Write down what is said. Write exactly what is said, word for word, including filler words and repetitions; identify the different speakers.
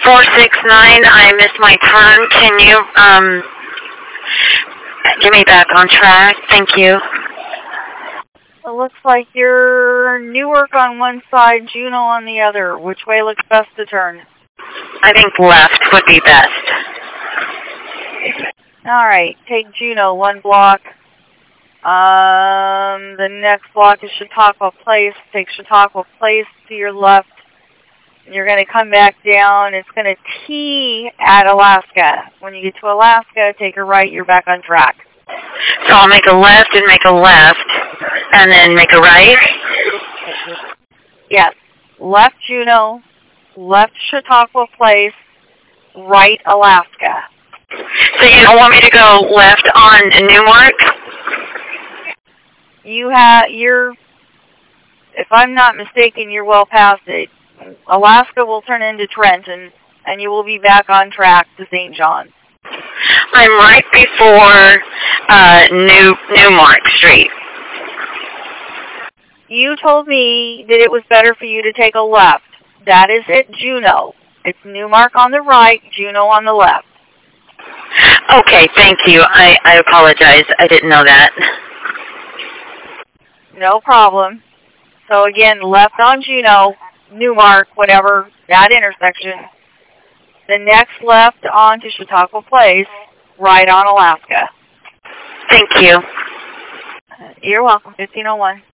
Speaker 1: four six nine. I missed my turn. Can you um get me back on track? Thank you.
Speaker 2: It looks like you're Newark on one side, Juneau on the other. Which way looks best to turn?
Speaker 1: I think left would be best.
Speaker 2: All right, take Juneau, one block. Um, the next block is Chautauqua Place. Take Chautauqua Place to your left. You're going to come back down. It's going to T at Alaska. When you get to Alaska, take a right. You're back on track.
Speaker 1: So I'll make a left and make a left, and then make a right?
Speaker 2: Yes. Left Juneau, left Chautauqua Place, right Alaska.
Speaker 1: So you don't want me to go left on Newark?
Speaker 2: You have, you're, if I'm not mistaken, you're well past it. Alaska will turn into Trenton, and you will be back on track to Saint John's.
Speaker 1: I'm right before uh, New Newmark Street.
Speaker 2: You told me that it was better for you to take a left. That is at Juneau. It's Newmark on the right, Juneau on the left.
Speaker 1: Okay, thank you. I, I apologize. I didn't know that.
Speaker 2: No problem. So again, left on Juneau, Newmark, whatever, that intersection. The next left onto Chautauqua Place, right on Alaska.
Speaker 1: Thank you.
Speaker 2: You're welcome. fifteen oh one.